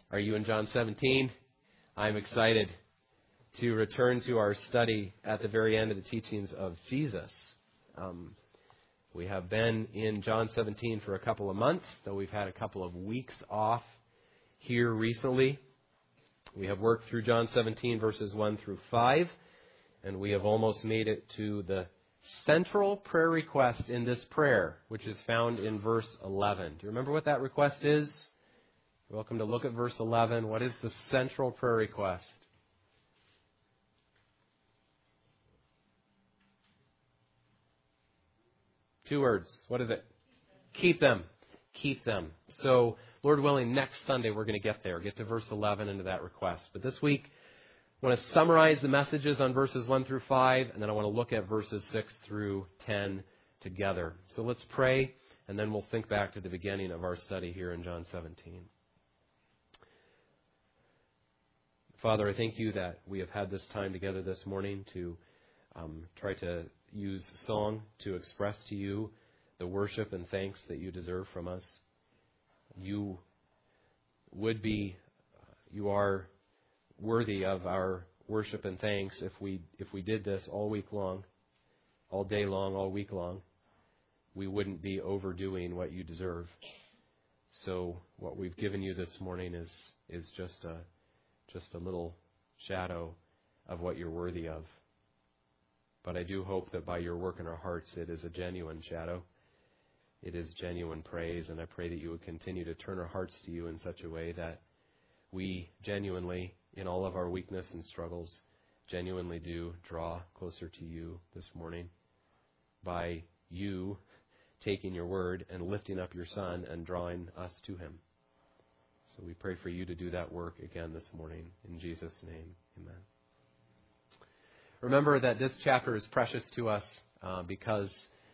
Are you in John 17? I'm excited to return to our study at the very end of the teachings of Jesus. We have been in John 17 for a couple of months, though we've had a couple of weeks off here recently. We have worked through John 17, verses 1 through 5, and we have almost made it to the central prayer request in this prayer, which is found in verse 11. Do you remember what that request is? You're welcome to look at verse 11. What is the central prayer request? Two words. What is it? Keep them. Keep them. So, Lord willing, next Sunday we're going to get there, get to verse 11 into that request. But this week, I want to summarize the messages on verses 1 through 5, and then I want to look at verses 6 through 10 together. So let's pray, and then we'll think back to the beginning of our study here in John 17. Father, I thank you that we have had this time together this morning to try to use song to express to you the worship and thanks that you deserve from us. You are worthy of our worship and thanks if we did this all week long, all day long, all week long. We wouldn't be overdoing what you deserve. So what we've given you this morning is just a little shadow of what you're worthy of. But I do hope that by your work in our hearts, it is a genuine shadow. It is genuine praise, and I pray that you would continue to turn our hearts to you in such a way that we genuinely, in all of our weakness and struggles, genuinely do draw closer to you this morning by you taking your word and lifting up your Son and drawing us to him. So we pray for you to do that work again this morning. In Jesus' name, amen. Remember that this chapter is precious to us because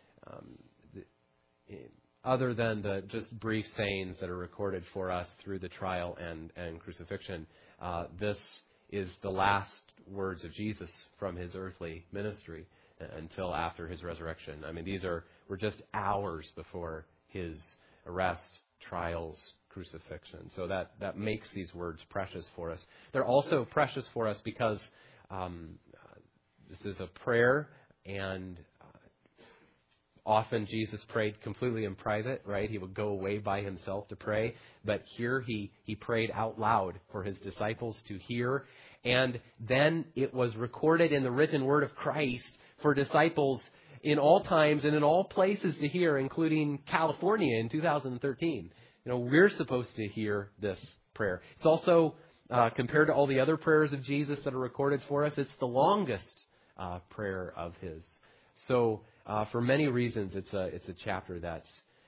other than the just brief sayings that are recorded for us through the trial and crucifixion, this is the last words of Jesus from his earthly ministry until after his resurrection. I mean, we're just hours before his arrest, trials, crucifixion. So that makes these words precious for us. They're also precious for us because this is a prayer, and often Jesus prayed completely in private, right? He would go away by himself to pray. But here he prayed out loud for his disciples to hear. And then it was recorded in the written word of Christ for disciples in all times and in all places to hear, including California in 2013. We're supposed to hear this prayer. It's also, compared to all the other prayers of Jesus that are recorded for us, it's the longest prayer of his. So for many reasons, it's a chapter that's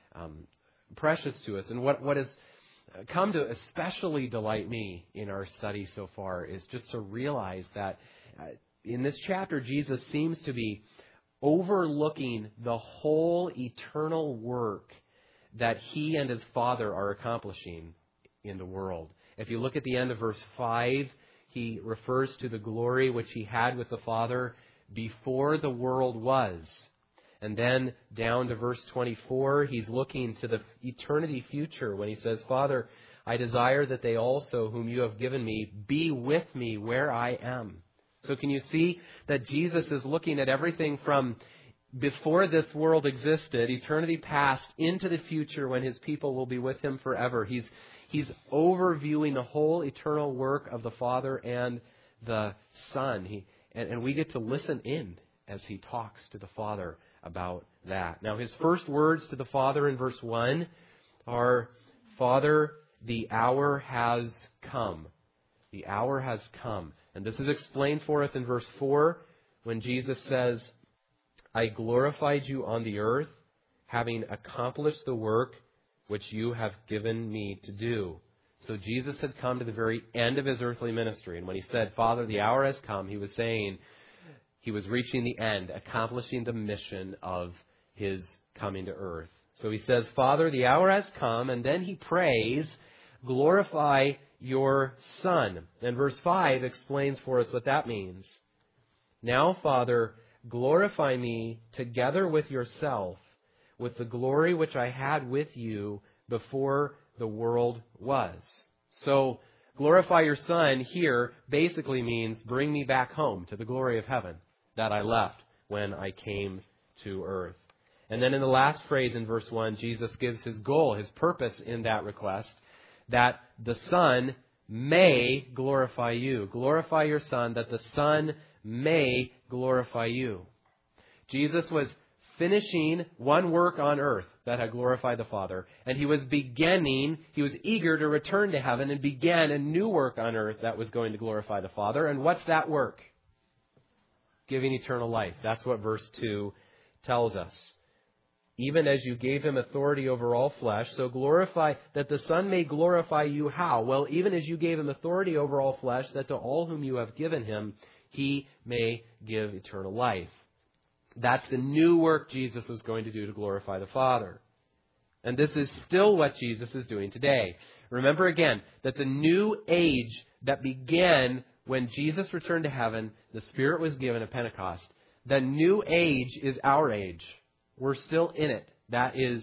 precious to us. And what has come to especially delight me in our study so far is just to realize that in this chapter, Jesus seems to be overlooking the whole eternal work that he and his Father are accomplishing in the world. If you look at the end of verse 5, he refers to the glory which he had with the Father before the world was. And then down to verse 24, he's looking to the eternity future when he says, Father, I desire that they also, whom you have given me, be with me where I am. So can you see that Jesus is looking at everything from before this world existed, eternity past, into the future when his people will be with him forever. He's overviewing the whole eternal work of the Father and the Son. And we get to listen in as he talks to the Father about that. Now, his first words to the Father in verse 1 are, Father, the hour has come. The hour has come. And this is explained for us in verse 4 when Jesus says, I glorified you on the earth, having accomplished the work which you have given me to do. So Jesus had come to the very end of his earthly ministry. And when he said, Father, the hour has come, he was saying he was reaching the end, accomplishing the mission of his coming to earth. So he says, Father, the hour has come. And then he prays, glorify your Son. And verse 5 explains for us what that means. Now, Father, glorify me together with yourself, with the glory which I had with you before the world was. So glorify your Son here basically means bring me back home to the glory of heaven that I left when I came to earth. And then in the last phrase in verse 1, Jesus gives his goal, his purpose in that request, that the Son may glorify you. Glorify your Son, that the Son may glorify you. Jesus was finishing one work on earth that had glorified the Father, and he was eager to return to heaven and began a new work on earth that was going to glorify the Father. And what's that work? Giving eternal life. That's what verse 2 tells us. Even as you gave him authority over all flesh, so glorify, that the Son may glorify you how? Well, even as you gave him authority over all flesh, that to all whom you have given him, he may give eternal life. That's the new work Jesus was going to do to glorify the Father. And this is still what Jesus is doing today. Remember again that the new age that began when Jesus returned to heaven, the Spirit was given at Pentecost. The new age is our age. We're still in it. That is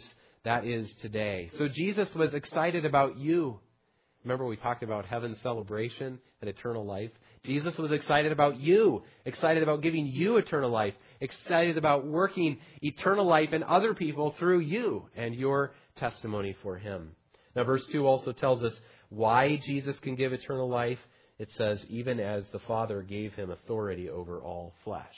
today. So Jesus was excited about you. Remember we talked about heaven's celebration and eternal life. Jesus was excited about you, excited about giving you eternal life, excited about working eternal life in other people through you and your testimony for him. Now verse 2 also tells us why Jesus can give eternal life. It says, even as the Father gave him authority over all flesh.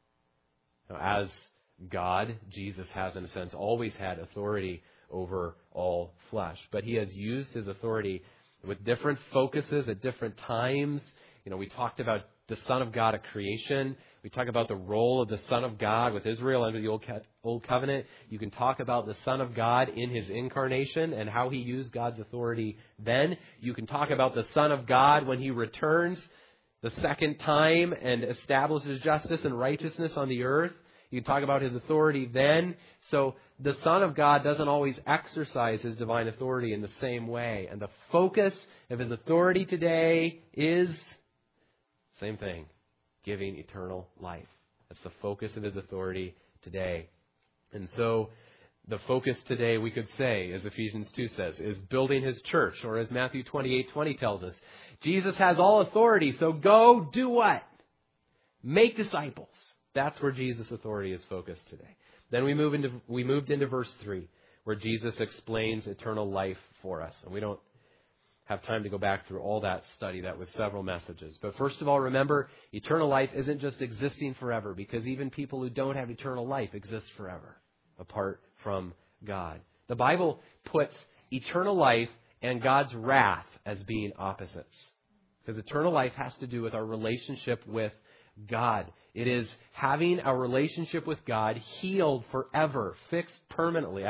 Now, as God, Jesus has, in a sense, always had authority over all flesh. But he has used his authority with different focuses at different times. We talked about the Son of God at creation. We talk about the role of the Son of God with Israel under the Old Covenant. You can talk about the Son of God in his incarnation and how he used God's authority then. You can talk about the Son of God when he returns the second time and establishes justice and righteousness on the earth. You can talk about his authority then. So the Son of God doesn't always exercise his divine authority in the same way. And the focus of his authority today is same thing, giving eternal life. That's the focus of his authority today. And so the focus today, we could say, as Ephesians 2 says, is building his church. Or as Matthew 28:20 tells us, Jesus has all authority, so go do what? Make disciples. That's where Jesus' authority is focused today. Then we moved into verse 3, where Jesus explains eternal life for us. And we don't have time to go back through all that study. That was several messages. But first of all, remember, eternal life isn't just existing forever, because even people who don't have eternal life exist forever, apart from God. The Bible puts eternal life and God's wrath as being opposites. Because eternal life has to do with our relationship with God. It is having our relationship with God healed forever, fixed permanently.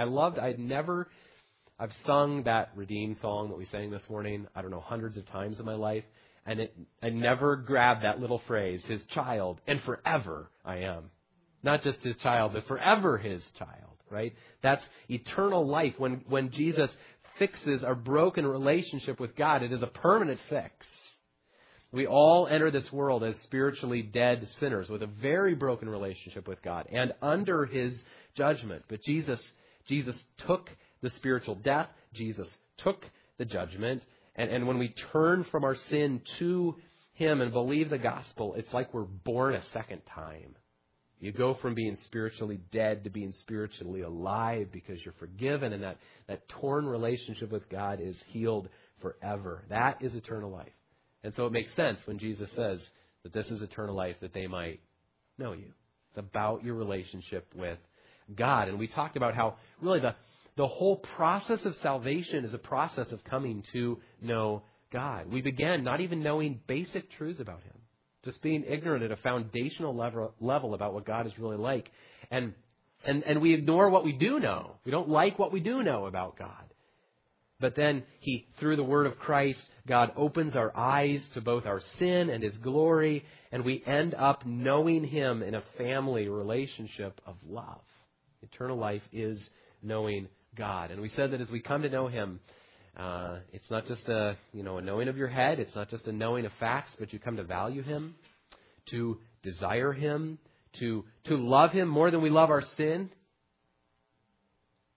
I've sung that Redeemed song that we sang this morning, I don't know, hundreds of times in my life. And I never grabbed that little phrase, his child, and forever I am. Not just his child, but forever his child, right? That's eternal life. When Jesus fixes our broken relationship with God, it is a permanent fix. We all enter this world as spiritually dead sinners with a very broken relationship with God and under his judgment. But Jesus took the spiritual death. Jesus took the judgment. And when we turn from our sin to him and believe the gospel, it's like we're born a second time. You go from being spiritually dead to being spiritually alive because you're forgiven, and that torn relationship with God is healed forever. That is eternal life. And so it makes sense when Jesus says that this is eternal life, that they might know you. It's about your relationship with God. And we talked about how really the whole process of salvation is a process of coming to know God. We began not even knowing basic truths about him, just being ignorant at a foundational level about what God is really like. And we ignore what we do know. We don't like what we do know about God. But then through the word of Christ, God opens our eyes to both our sin and his glory, and we end up knowing him in a family relationship of love. Eternal life is knowing God. And we said that as we come to know him, it's not just a knowing of your head. It's not just a knowing of facts, but you come to value him, to desire him, to love him more than we love our sin.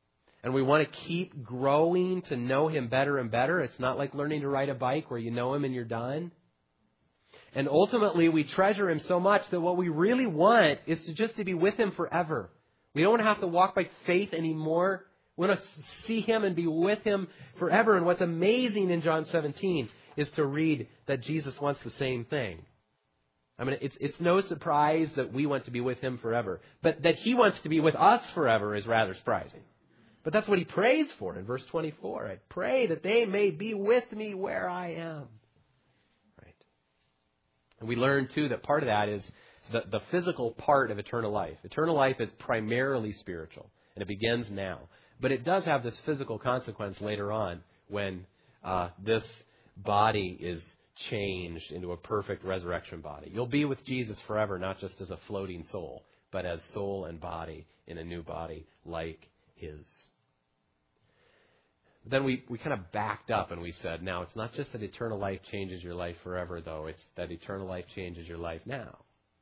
And we want to keep growing to know Him better and better. It's not like learning to ride a bike where you know Him and you're done. And ultimately, we treasure Him so much that what we really want is just to be with Him forever. We don't have to walk by faith anymore. We want to see Him and be with Him forever. And what's amazing in John 17 is to read that Jesus wants the same thing. I mean, it's no surprise that we want to be with Him forever. But that He wants to be with us forever is rather surprising. But that's what He prays for in verse 24. I pray that they may be with me where I am. Right. And we learn, too, that part of that is the physical part of eternal life. Eternal life is primarily spiritual, and it begins now. But it does have this physical consequence later on when this body is changed into a perfect resurrection body. You'll be with Jesus forever, not just as a floating soul, but as soul and body in a new body like His. Then we kind of backed up and we said, now it's not just that eternal life changes your life forever, though. It's that eternal life changes your life now.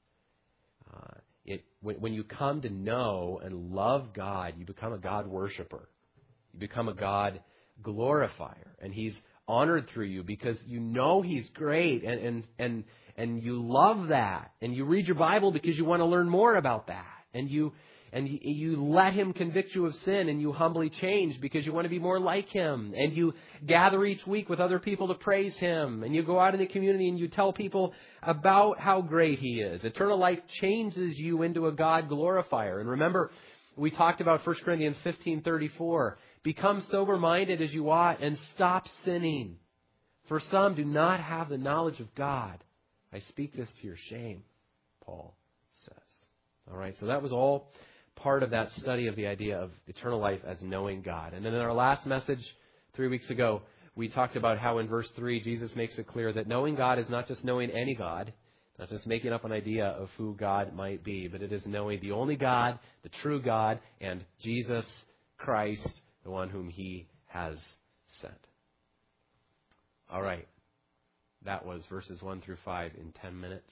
When you come to know and love God, you become a God worshiper. You become a God glorifier. And He's honored through you because you know He's great and you love that. And you read your Bible because you want to learn more about that. And you let Him convict you of sin, and you humbly change because you want to be more like Him. And you gather each week with other people to praise Him. And you go out in the community and you tell people about how great He is. Eternal life changes you into a God glorifier. And remember, we talked about 1 Corinthians 15:34. Become sober-minded as you ought and stop sinning. For some do not have the knowledge of God. I speak this to your shame, Paul says. All right, so that was all part of that study of the idea of eternal life as knowing God. And then in our last message 3 weeks ago, we talked about how in verse 3, Jesus makes it clear that knowing God is not just knowing any God, not just making up an idea of who God might be, but it is knowing the only God, the true God, and Jesus Christ, the one whom He has sent. All right. That was verses 1 through 5 in 10 minutes.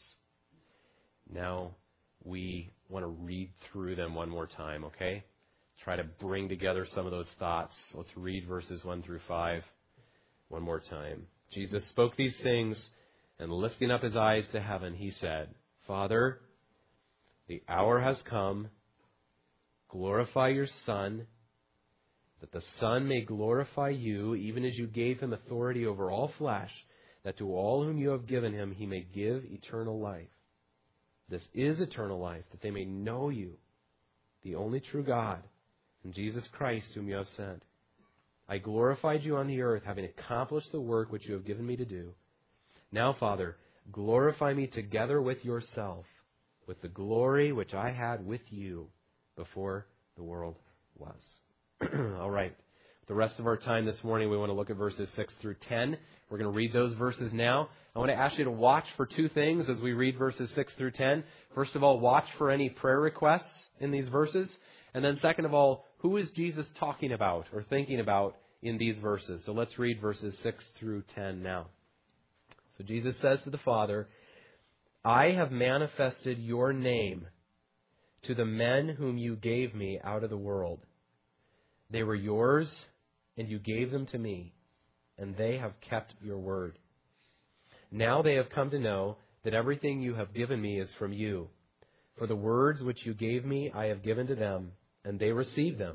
Now we want to read through them one more time, okay? Try to bring together some of those thoughts. Let's read verses 1 through 5 one more time. Jesus spoke these things, and lifting up His eyes to heaven, He said, Father, the hour has come. Glorify your Son, that the Son may glorify you, even as you gave Him authority over all flesh, that to all whom you have given Him He may give eternal life. This is eternal life, that they may know you, the only true God, and Jesus Christ whom you have sent. I glorified you on the earth, having accomplished the work which you have given me to do. Now, Father, glorify me together with yourself, with the glory which I had with you before the world was. All right. The rest of our time this morning, we want to look at verses 6 through 10. We're going to read those verses now. I want to ask you to watch for two things as we read verses 6 through 10. First of all, watch for any prayer requests in these verses. And then second of all, who is Jesus talking about or thinking about in these verses? So let's read verses 6 through 10 now. So Jesus says to the Father, I have manifested your name to the men whom you gave me out of the world. They were yours, and you gave them to me, and they have kept your word. Now they have come to know that everything you have given me is from you. For the words which you gave me I have given to them, and they received them.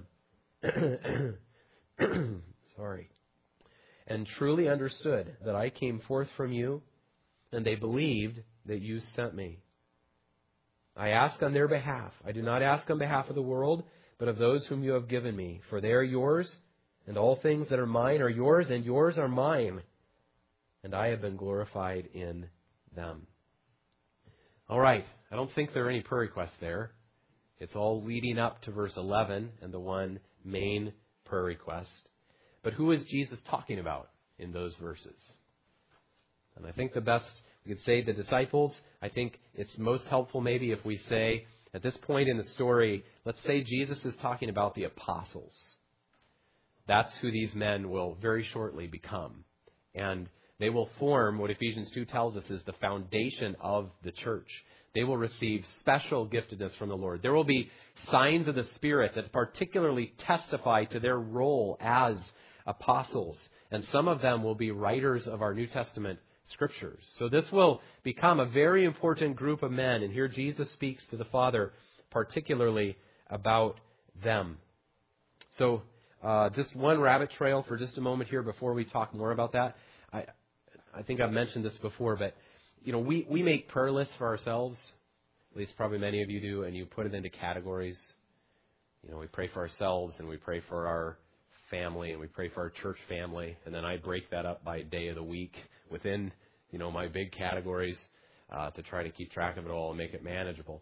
And truly understood that I came forth from you, and they believed that you sent me. I ask on their behalf. I do not ask on behalf of the world, but of those whom you have given me. For they are yours, and all things that are mine are yours, and yours are mine. And I have been glorified in them. All right. I don't think there are any prayer requests there. It's all leading up to verse 11 and the one main prayer request. But who is Jesus talking about in those verses? And I think the best, we could say the disciples. I think it's most helpful maybe if we say, at this point in the story, let's say Jesus is talking about the apostles. That's who these men will very shortly become. And They will form what Ephesians 2 tells us is the foundation of the church. They will receive special giftedness from the Lord. There will be signs of the Spirit that particularly testify to their role as apostles. And some of them will be writers of our New Testament scriptures. So this will become a very important group of men. And here Jesus speaks to the Father particularly about them. So just one rabbit trail for just a moment here before we talk more about that. I think I've mentioned this before, but we make prayer lists for ourselves. At least probably many of you do, and you put it into categories. We pray for ourselves, and we pray for our family, and we pray for our church family, and then I break that up by day of the week within my big categories to try to keep track of it all and make it manageable.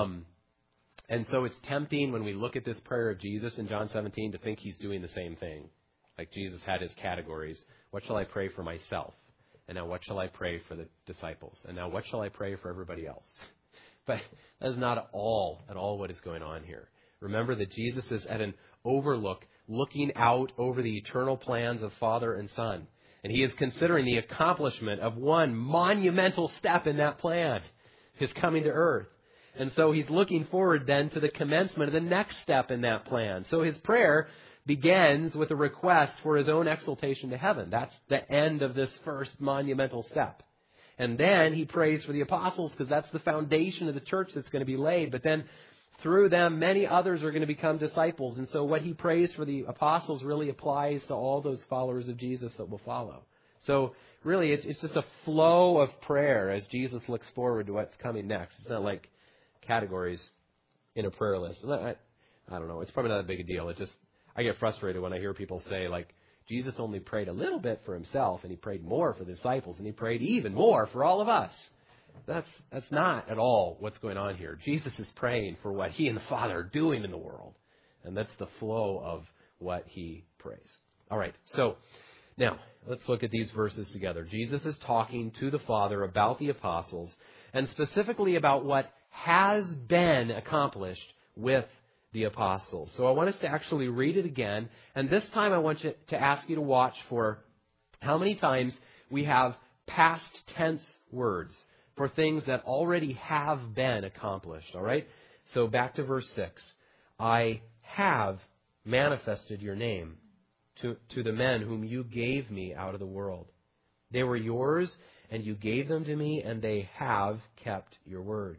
And so it's tempting when we look at this prayer of Jesus in John 17 to think he's doing the same thing. Like Jesus had his categories. What shall I pray for myself? And now what shall I pray for the disciples? And now what shall I pray for everybody else? But that is not at all what is going on here. Remember that Jesus is at an overlook, looking out over the eternal plans of Father and Son. And he is considering the accomplishment of one monumental step in that plan, his coming to earth. And so he's looking forward then to the commencement of the next step in that plan. So his prayer begins with a request for his own exaltation to heaven. That's the end of this first monumental step. And then he prays for the apostles because that's the foundation of the church that's going to be laid. But then through them, many others are going to become disciples. And so what he prays for the apostles really applies to all those followers of Jesus that will follow. So really, it's just a flow of prayer as Jesus looks forward to what's coming next. It's not like categories in a prayer list. I don't know. It's probably not a big a deal. I get frustrated when I hear people say, like, Jesus only prayed a little bit for himself, and he prayed more for the disciples, and he prayed even more for all of us. That's not at all what's going on here. Jesus is praying for what he and the Father are doing in the world, and that's the flow of what he prays. All right, so now let's look at these verses together. Jesus is talking to the Father about the apostles, and specifically about what has been accomplished with the apostles. So I want us to actually read it again. And this time I want you to ask you to watch for how many times we have past tense words for things that already have been accomplished. All right? So back to verse 6. I have manifested your name to the men whom you gave me out of the world. They were yours, and you gave them to me, and they have kept your word.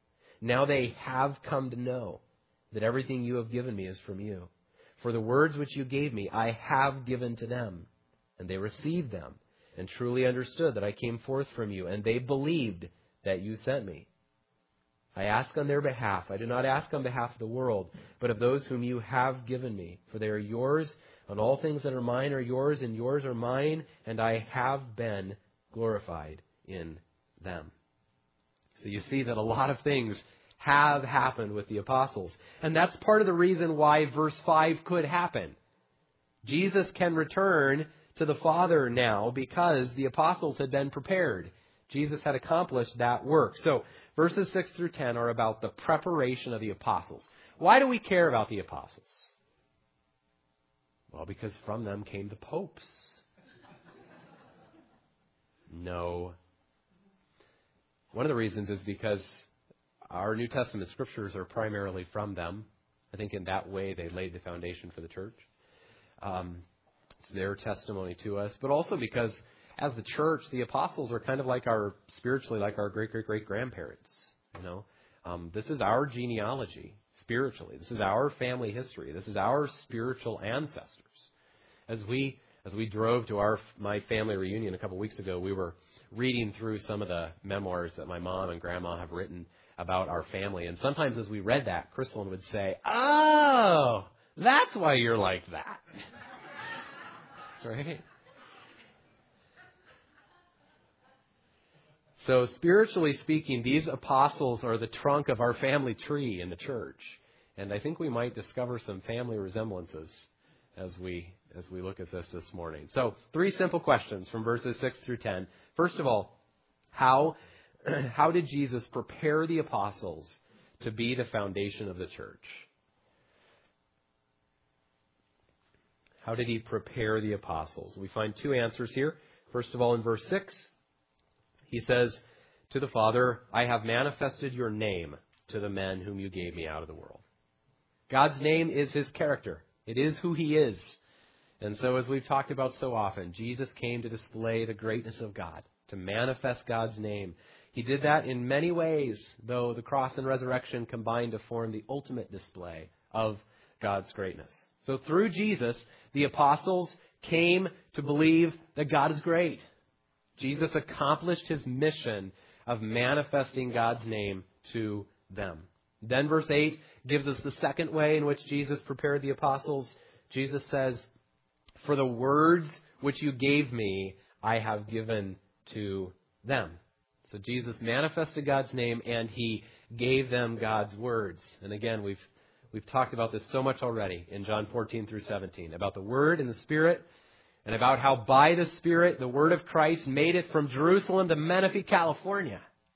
Now they have come to know that everything you have given me is from you. For the words which you gave me, I have given to them, and they received them, and truly understood that I came forth from you, and they believed that you sent me. I ask on their behalf. I do not ask on behalf of the world, but of those whom you have given me. For they are yours, and all things that are mine are yours, and yours are mine, and I have been glorified in them. So you see that a lot of things have happened with the apostles. And that's part of the reason why verse 5 could happen. Jesus can return to the Father now because the apostles had been prepared. Jesus had accomplished that work. So verses 6 through 10 are about the preparation of the apostles. Why do we care about the apostles? Well, because from them came the popes. No. One of the reasons is because our New Testament scriptures are primarily from them. I think in that way they laid the foundation for the church. It's their testimony to us. But also because as the church, the apostles are kind of like spiritually like our great-great-great-grandparents. This is our genealogy spiritually. This is our family history. This is our spiritual ancestors. As we drove to my family reunion a couple weeks ago, we were reading through some of the memoirs that my mom and grandma have written about our family. And sometimes as we read that, Crystalline would say, "Oh, that's why you're like that." Right? So spiritually speaking, these apostles are the trunk of our family tree in the church. And I think we might discover some family resemblances as we look at this morning. So 3 simple questions from verses 6 through 10. First of all, how did Jesus prepare the apostles to be the foundation of the church? How did he prepare the apostles? We find 2 answers here. First of all, in verse 6, he says to the Father, I have manifested your name to the men whom you gave me out of the world. God's name is his character. It is who he is. And so, as we've talked about so often, Jesus came to display the greatness of God, to manifest God's name. He did that in many ways, though the cross and resurrection combined to form the ultimate display of God's greatness. So through Jesus, the apostles came to believe that God is great. Jesus accomplished his mission of manifesting God's name to them. Then verse 8 gives us the second way in which Jesus prepared the apostles. Jesus says, for the words which you gave me, I have given to them. So Jesus manifested God's name and he gave them God's words. And again, we've talked about this so much already in John 14 through 17, about the Word and the Spirit, and about how by the Spirit, the Word of Christ made it from Jerusalem to Menifee, California.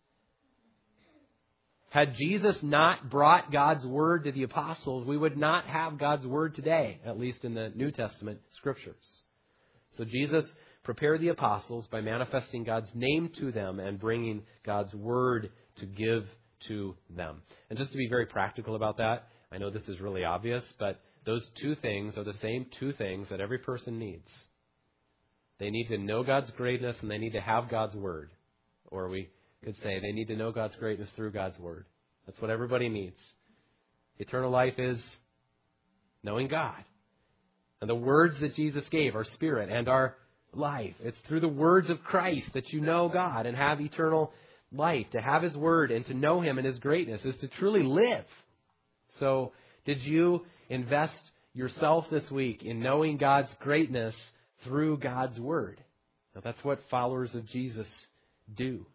Had Jesus not brought God's Word to the apostles, we would not have God's Word today, at least in the New Testament Scriptures. So Jesus prepared the apostles by manifesting God's name to them and bringing God's Word to give to them. And just to be very practical about that, I know this is really obvious, but those two things are the same two things that every person needs. They need to know God's greatness and they need to have God's Word. Or we could say they need to know God's greatness through God's Word. That's what everybody needs. Eternal life is knowing God. And the words that Jesus gave are spirit and are life. It's through the words of Christ that you know God and have eternal life. To have his word and to know him and his greatness is to truly live. So did you invest yourself this week in knowing God's greatness through God's word? Now, that's what followers of Jesus do.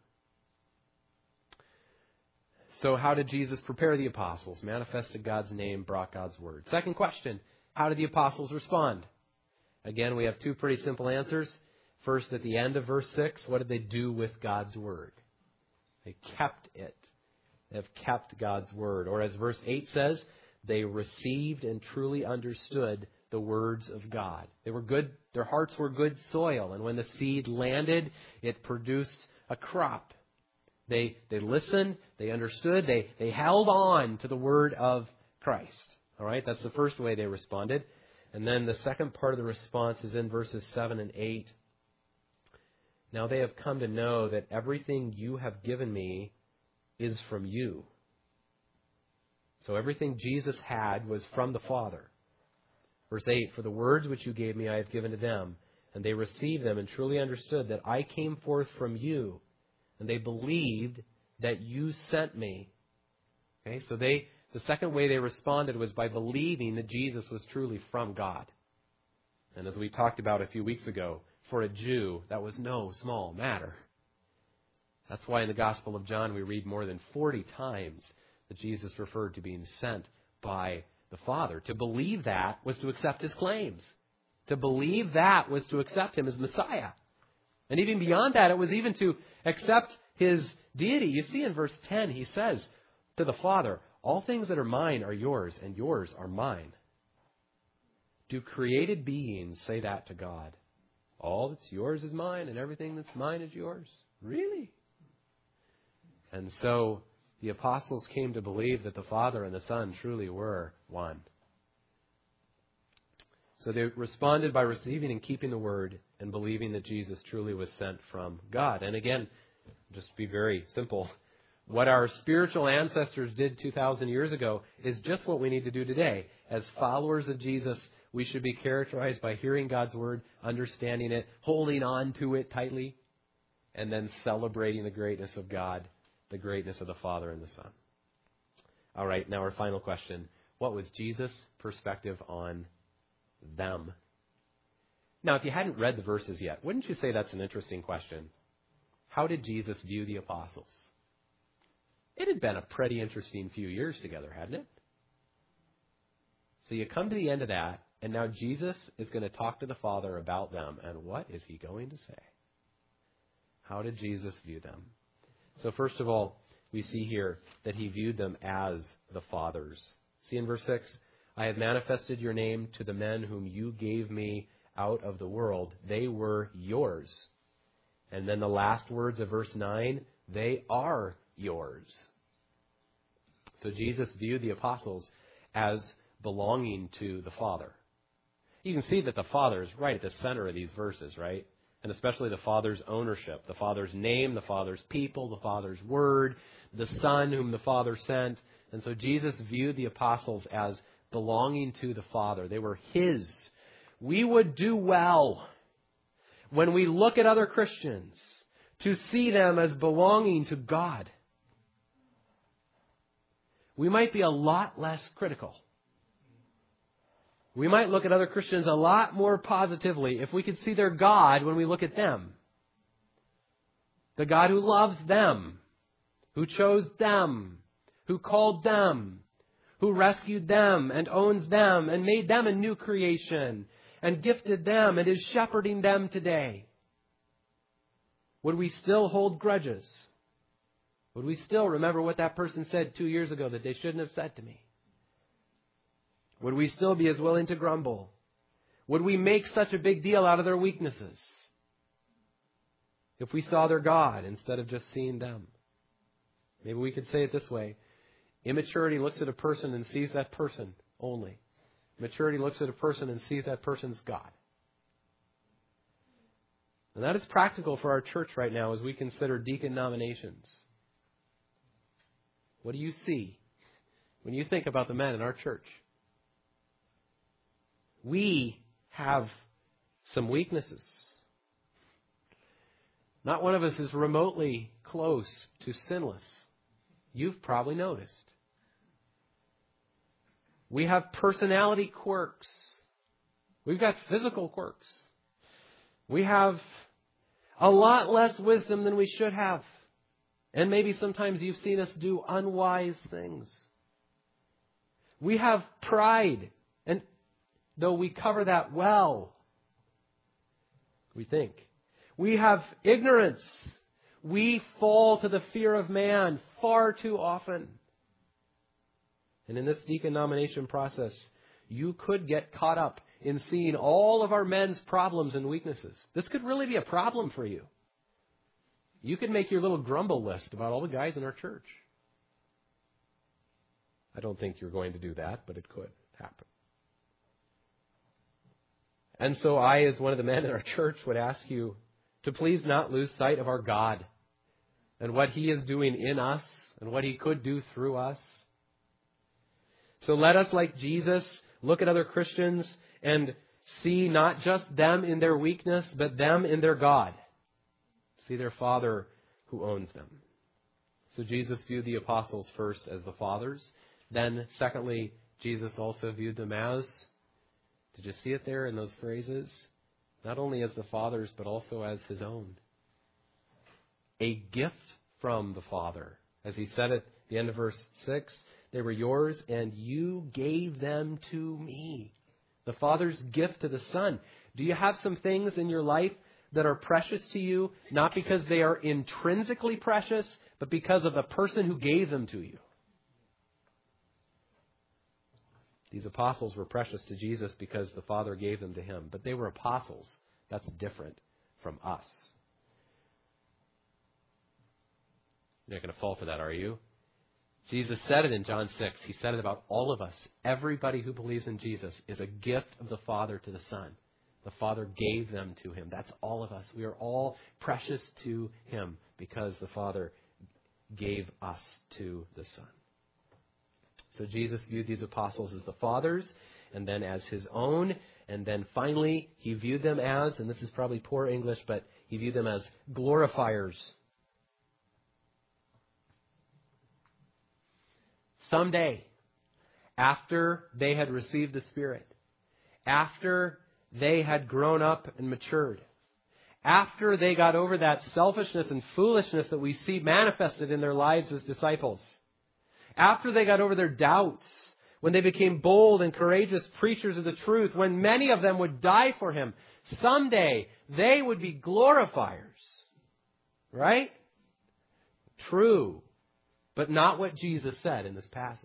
So how did Jesus prepare the apostles? Manifested God's name, brought God's word. Second question, how did the apostles respond? Again, we have two pretty simple answers. First, at the end of verse 6, what did they do with God's word? They kept it. They have kept God's word. Or as verse 8 says, they received and truly understood the words of God. They were good. Their hearts were good soil. And when the seed landed, it produced a crop. They listened. They understood. They held on to the word of Christ. All right, that's the first way they responded. And then the second part of the response is in verses 7 and 8. Now they have come to know that everything you have given me is from you. So everything Jesus had was from the Father. Verse 8, for the words which you gave me I have given to them, and they received them and truly understood that I came forth from you, and they believed that you sent me. Okay, so the second way they responded was by believing that Jesus was truly from God. And as we talked about a few weeks ago, for a Jew, that was no small matter. That's why in the Gospel of John we read more than 40 times that Jesus referred to being sent by the Father. To believe that was to accept his claims. To believe that was to accept him as Messiah. And even beyond that, it was even to accept his deity. You see in verse 10, he says to the Father, all things that are mine are yours, and yours are mine. Do created beings say that to God? All that's yours is mine, and everything that's mine is yours? Really? And so the apostles came to believe that the Father and the Son truly were one. So they responded by receiving and keeping the word and believing that Jesus truly was sent from God. And again, just to be very simple, what our spiritual ancestors did 2,000 years ago is just what we need to do today. As followers of Jesus, we should be characterized by hearing God's word, understanding it, holding on to it tightly, and then celebrating the greatness of God, the greatness of the Father and the Son. All right, now our final question. What was Jesus' perspective on them? Now, if you hadn't read the verses yet, wouldn't you say that's an interesting question? How did Jesus view the apostles? It had been a pretty interesting few years together, hadn't it? So you come to the end of that, and now Jesus is going to talk to the Father about them. And what is he going to say? How did Jesus view them? So first of all, we see here that he viewed them as the Father's. See in verse 6, I have manifested your name to the men whom you gave me out of the world. They were yours. And then the last words of verse 9, they are yours. So Jesus viewed the apostles as belonging to the Father. You can see that the Father is right at the center of these verses, right? And especially the Father's ownership, the Father's name, the Father's people, the Father's word, the Son whom the Father sent. And so Jesus viewed the apostles as belonging to the Father. They were His. We would do well when we look at other Christians to see them as belonging to God. We might be a lot less critical. We might look at other Christians a lot more positively if we could see their God when we look at them. The God who loves them, who chose them, who called them, who rescued them and owns them and made them a new creation and gifted them and is shepherding them today. Would we still hold grudges? Would we still remember what that person said 2 years ago that they shouldn't have said to me? Would we still be as willing to grumble? Would we make such a big deal out of their weaknesses if we saw their God instead of just seeing them? Maybe we could say it this way. Immaturity looks at a person and sees that person only. Maturity looks at a person and sees that person's God. And that is practical for our church right now as we consider deacon nominations. What do you see when you think about the men in our church? We have some weaknesses. Not one of us is remotely close to sinless. You've probably noticed. We have personality quirks. We've got physical quirks. We have a lot less wisdom than we should have. And maybe sometimes you've seen us do unwise things. We have pride. And though we cover that well, we think. We have ignorance. We fall to the fear of man far too often. And in this deacon nomination process, you could get caught up in seeing all of our men's problems and weaknesses. This could really be a problem for you. You could make your little grumble list about all the guys in our church. I don't think you're going to do that, but it could happen. And so I, as one of the men in our church, would ask you to please not lose sight of our God and what He is doing in us and what He could do through us. So let us, like Jesus, look at other Christians and see not just them in their weakness, but them in their God. See their Father who owns them. So Jesus viewed the apostles first as the fathers. Then, secondly, Jesus also viewed them as, did you see it there in those phrases? Not only as the fathers, but also as His own. A gift from the Father. As He said at the end of verse 6, they were yours and you gave them to me. The Father's gift to the Son. Do you have some things in your life that are precious to you, not because they are intrinsically precious, but because of the person who gave them to you? These apostles were precious to Jesus because the Father gave them to Him. But they were apostles. That's different from us. You're not going to fall for that, are you? Jesus said it in John 6. He said it about all of us. Everybody who believes in Jesus is a gift of the Father to the Son. The Father gave them to Him. That's all of us. We are all precious to Him because the Father gave us to the Son. So Jesus viewed these apostles as the fathers, and then as His own, and then finally He viewed them as, and this is probably poor English, but He viewed them as glorifiers. Someday, after they had received the Spirit, after they had grown up and matured, after they got over that selfishness and foolishness that we see manifested in their lives as disciples, after they got over their doubts, when they became bold and courageous preachers of the truth, when many of them would die for Him, someday they would be glorifiers. Right? True. But not what Jesus said in this passage.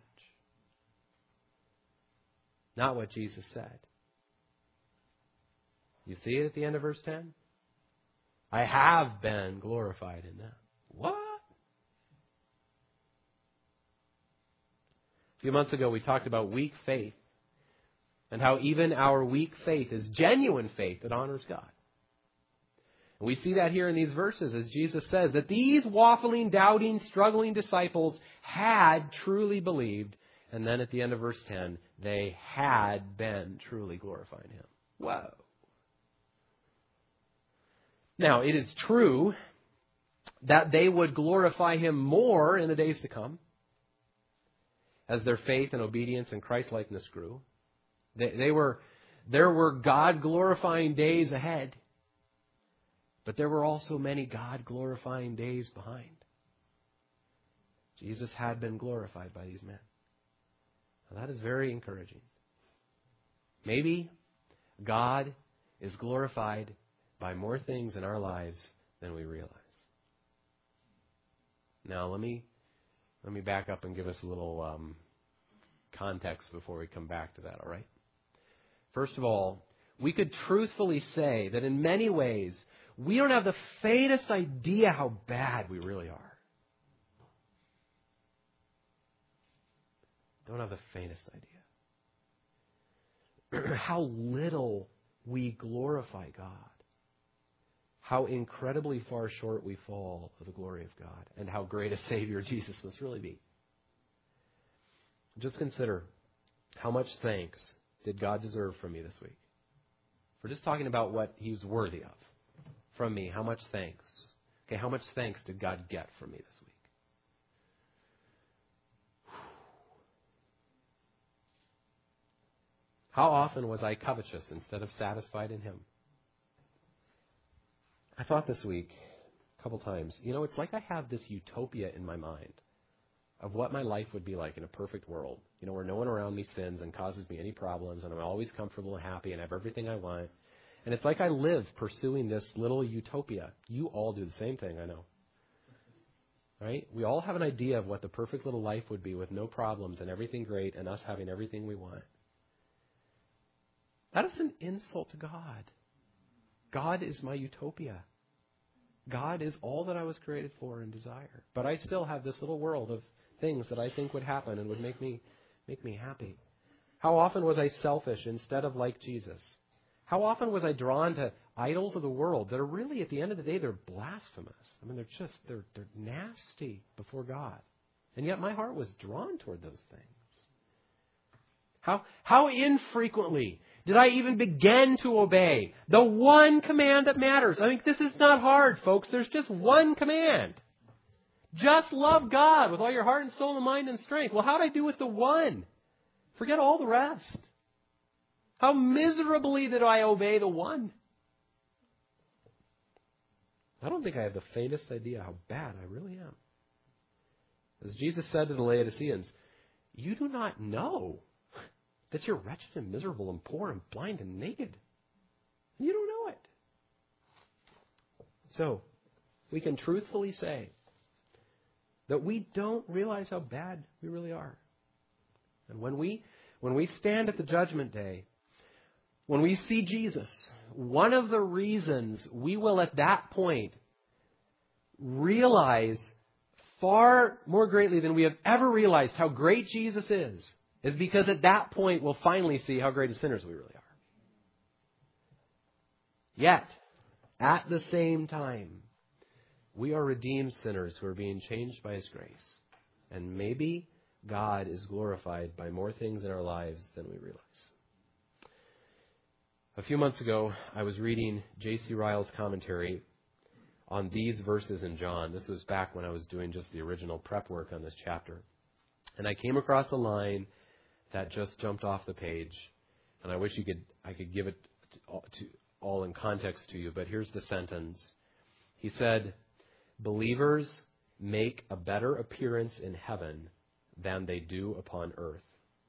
Not what Jesus said. You see it at the end of verse 10? I have been glorified in them. What? A few months ago, we talked about weak faith and how even our weak faith is genuine faith that honors God. And we see that here in these verses as Jesus says that these waffling, doubting, struggling disciples had truly believed. And then at the end of verse 10, they had been truly glorifying Him. Whoa. Now, it is true that they would glorify Him more in the days to come as their faith and obedience and Christ-likeness grew. There were God-glorifying days ahead, but there were also many God-glorifying days behind. Jesus had been glorified by these men. Now, that is very encouraging. Maybe God is glorified by more things in our lives than we realize. Now, let me back up and give us a little context before we come back to that, all right? First of all, we could truthfully say that in many ways, we don't have the faintest idea how bad we really are. Don't have the faintest idea. How little we glorify God. How incredibly far short we fall of the glory of God. And how great a Savior Jesus must really be. Just consider, how much thanks did God deserve from me this week? We're just talking about what He was worthy of. From me, how much thanks? Okay, how much thanks did God get from me this week? How often was I covetous instead of satisfied in Him? I thought this week, a couple times, it's like I have this utopia in my mind of what my life would be like in a perfect world, where no one around me sins and causes me any problems, and I'm always comfortable and happy and have everything I want. And it's like I live pursuing this little utopia. You all do the same thing, I know. Right? We all have an idea of what the perfect little life would be with no problems and everything great and us having everything we want. That is an insult to God. God is my utopia. God is all that I was created for and desire. But I still have this little world of things that I think would happen and would make me happy. How often was I selfish instead of like Jesus? How often was I drawn to idols of the world that are really, at the end of the day, they're blasphemous. I mean, they're nasty before God. And yet my heart was drawn toward those things. How infrequently did I even begin to obey the one command that matters? I mean, this is not hard, folks. There's just one command. Just love God with all your heart and soul and mind and strength. Well, how did I do with the one? Forget all the rest. How miserably did I obey the one? I don't think I have the faintest idea how bad I really am. As Jesus said to the Laodiceans, you do not know that you're wretched and miserable and poor and blind and naked. You don't know it. So, we can truthfully say that we don't realize how bad we really are. And when we stand at the judgment day, when we see Jesus, one of the reasons we will at that point realize far more greatly than we have ever realized how great Jesus is because at that point we'll finally see how great of sinners we really are. Yet, at the same time, we are redeemed sinners who are being changed by His grace. And maybe God is glorified by more things in our lives than we realize. A few months ago, I was reading J.C. Ryle's commentary on these verses in John. This was back when I was doing just the original prep work on this chapter. And I came across a line that just jumped off the page. And I wish I could give it all in context to you, but here's the sentence. He said, believers make a better appearance in heaven than they do upon earth.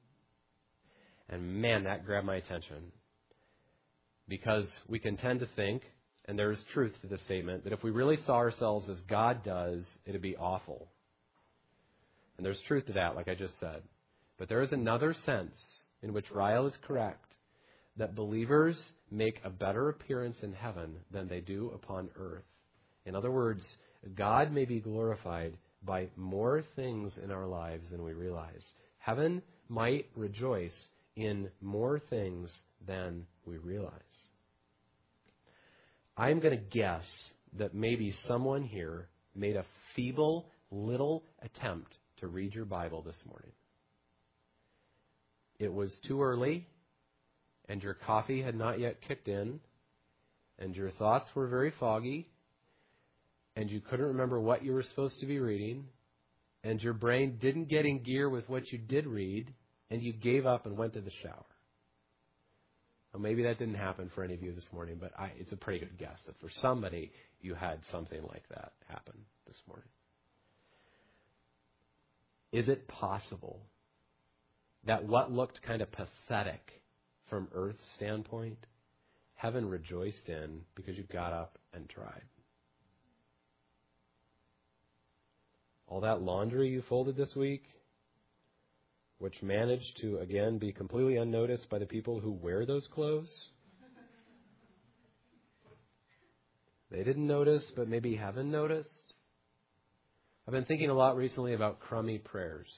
And man, that grabbed my attention. Because we can tend to think, and there's truth to this statement, that if we really saw ourselves as God does, it would be awful. And there's truth to that, like I just said. But there is another sense in which Ryle is correct, that believers make a better appearance in heaven than they do upon earth. In other words, God may be glorified by more things in our lives than we realize. Heaven might rejoice in more things than we realize. I'm going to guess that maybe someone here made a feeble little attempt to read your Bible this morning. It was too early, and your coffee had not yet kicked in, and your thoughts were very foggy, and you couldn't remember what you were supposed to be reading, and your brain didn't get in gear with what you did read, and you gave up and went to the shower. Well, maybe that didn't happen for any of you this morning, but it's a pretty good guess that for somebody you had something like that happen this morning. Is it possible that what looked kind of pathetic from Earth's standpoint, heaven rejoiced in because you got up and tried? All that laundry you folded this week, which managed to, again, be completely unnoticed by the people who wear those clothes. They didn't notice, but maybe heaven noticed. I've been thinking a lot recently about crummy prayers.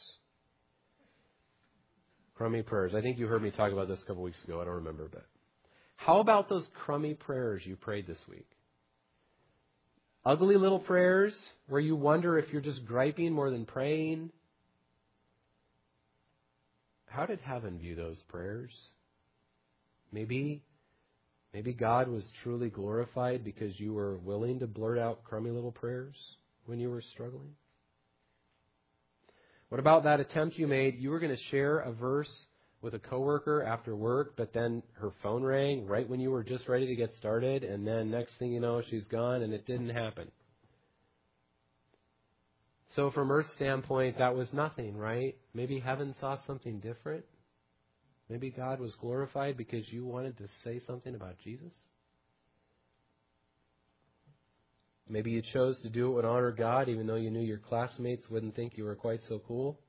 Crummy prayers. I think you heard me talk about this a couple weeks ago. I don't remember, but how about those crummy prayers you prayed this week? Ugly little prayers where you wonder if you're just griping more than praying. How did heaven view those prayers? Maybe God was truly glorified because you were willing to blurt out crummy little prayers when you were struggling. What about that attempt you made? You were going to share a verse with a coworker after work, but then her phone rang right when you were just ready to get started, and then next thing you know, she's gone, and it didn't happen. So from Earth's standpoint, that was nothing, right? Maybe heaven saw something different. Maybe God was glorified because you wanted to say something about Jesus. Maybe you chose to do it would honor God even though you knew your classmates wouldn't think you were quite so cool.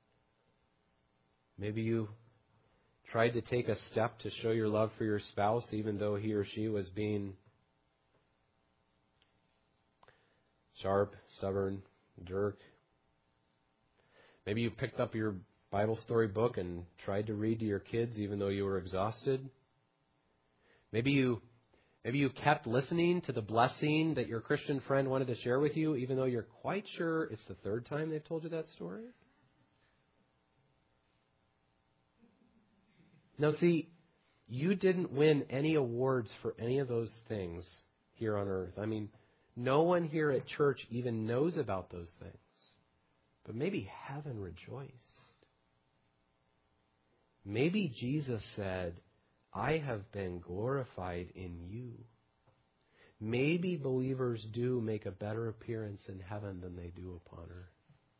Maybe you tried to take a step to show your love for your spouse even though he or she was being sharp, stubborn, jerk. Maybe you picked up your Bible story book and tried to read to your kids even though you were exhausted. Maybe you kept listening to the blessing that your Christian friend wanted to share with you even though you're quite sure it's the third time they've told you that story. Now see, you didn't win any awards for any of those things here on earth. I mean, no one here at church even knows about those things. But maybe heaven rejoiced. Maybe Jesus said, I have been glorified in you. Maybe believers do make a better appearance in heaven than they do upon earth.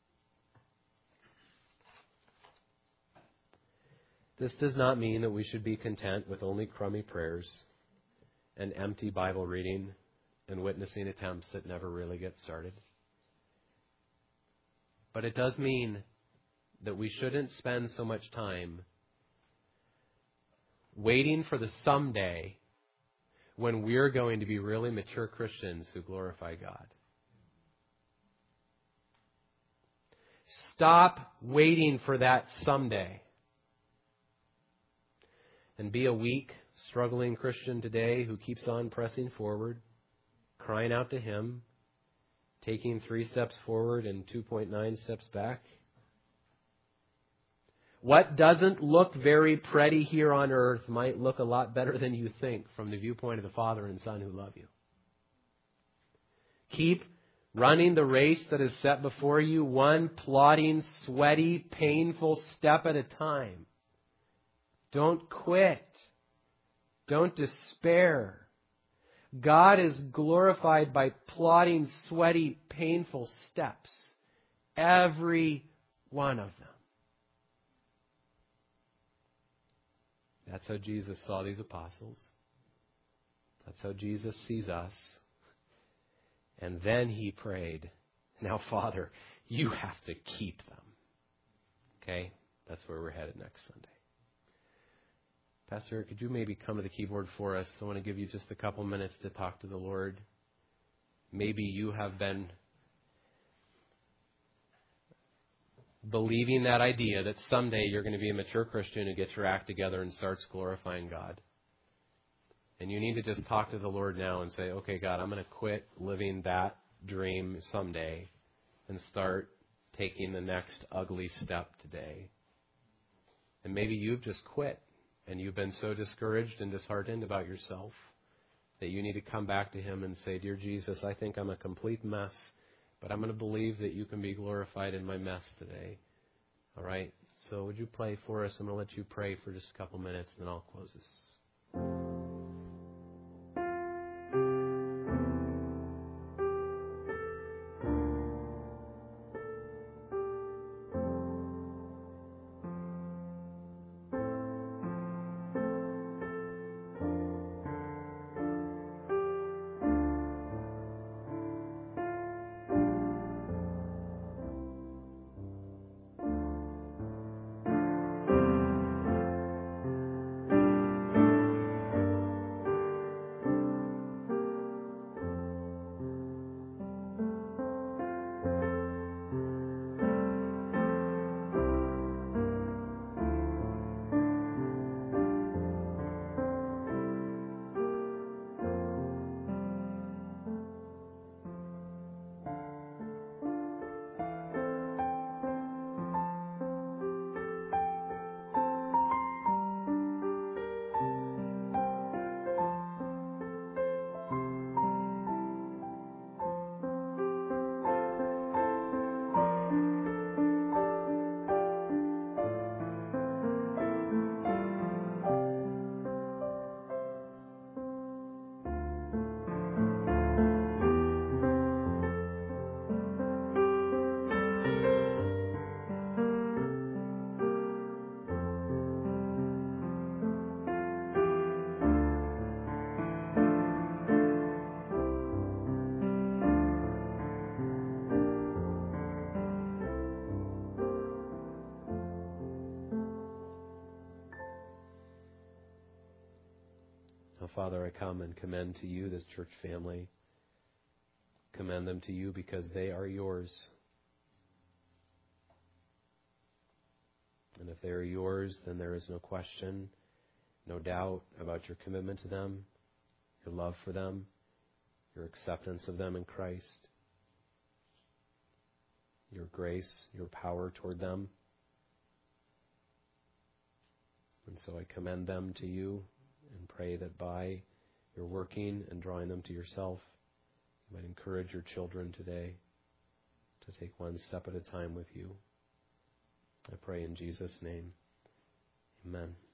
This does not mean that we should be content with only crummy prayers and empty Bible reading and witnessing attempts that never really get started. But it does mean that we shouldn't spend so much time waiting for the someday when we're going to be really mature Christians who glorify God. Stop waiting for that someday. And be a weak, struggling Christian today who keeps on pressing forward, crying out to Him, taking 3 steps forward and 2.9 steps back. What doesn't look very pretty here on earth might look a lot better than you think from the viewpoint of the Father and Son who love you. Keep running the race that is set before you, one plodding, sweaty, painful step at a time. Don't quit. Don't despair. God is glorified by plodding, sweaty, painful steps. Every one of them. That's how Jesus saw these apostles. That's how Jesus sees us. And then He prayed, now, Father, you have to keep them. Okay? That's where we're headed next Sunday. Pastor, could you maybe come to the keyboard for us? I want to give you just a couple minutes to talk to the Lord. Maybe you have been believing that idea that someday you're going to be a mature Christian who gets your act together and starts glorifying God. And you need to just talk to the Lord now and say, okay, God, I'm going to quit living that dream someday and start taking the next ugly step today. And maybe you've just quit and you've been so discouraged and disheartened about yourself that you need to come back to Him and say, Dear Jesus, I think I'm a complete mess, but I'm going to believe that you can be glorified in my mess today. All right? So would you pray for us? I'm going to let you pray for just a couple minutes, and then I'll close this. Now, Father, I come and commend to you this church family. Commend them to you because they are yours. And if they are yours, then there is no question, no doubt about your commitment to them, your love for them, your acceptance of them in Christ, your grace, your power toward them. And so I commend them to you and pray that by your working and drawing them to yourself, you might encourage your children today to take one step at a time with you. I pray in Jesus' name. Amen.